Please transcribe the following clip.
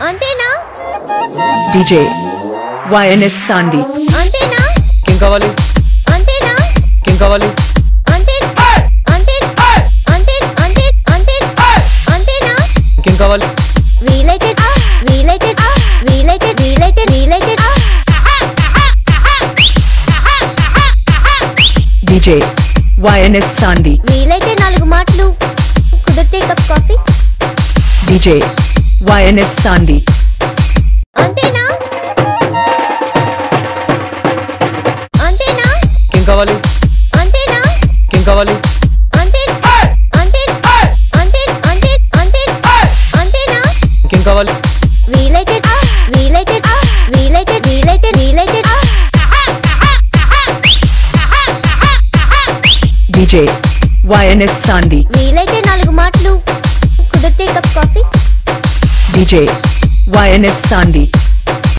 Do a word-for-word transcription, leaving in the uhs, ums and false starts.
అంతేనా DJ YNS సాండి అంతేనా ఏం కావాలి అంతేనా ఏం కావాలి అంతే అంతే అంతే అంతే అంతే అంతేనా ఏం కావాలి వీలైతే వీలైతే వీలైతే వీలైతే వీలైతే డీజే వైఎన్ఎస్ సాండి వీలైతే నాలుగు మాటలు కుదిరితే కప్ కాఫీ డీజే వైఎన్ఎస్ సాండి అంతేనా అంతేనా ఏం కావాలి అంతేనా ఏం కావాలి అంతే అంతే అంతే అంతే అంతే అంతేనా ఏం కావాలి వీలైతే వీలైతే వీలైతే వీలైతే వీలైతే డీజే వైఎన్ఎస్ సాండి వీలైతే నాలుగు మాటలు కుదిరితే కప్ కాఫీ డీజే వైఎన్ఎస్ సాండి